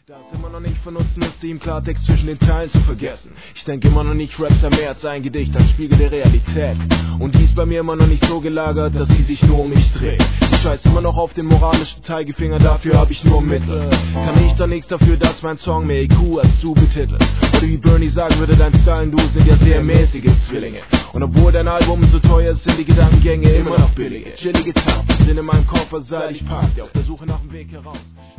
Da es immer noch nicht von Nutzen ist, die im Klartext zwischen den Zeilen zu vergessen. Ich denke immer noch nicht, Raps haben mehr als ein Gedicht, ein Spiegel der Realität. Und die ist bei mir immer noch nicht so gelagert, dass sie sich nur um mich dreht. Ich scheiß immer noch auf den moralischen Zeigefinger, dafür hab ich nur Mittel. Kann ich doch nichts dafür, dass mein Song mehr IQ als du betitelt. Oder wie Bernie sagen würde, dein Style und du sind ja sehr mäßige Zwillinge. Und obwohl dein Album so teuer ist, sind die Gedankengänge immer noch billige. Chillige Tapfen sind in meinem Koffer, seit ich packte, auf der Suche nach dem Weg heraus.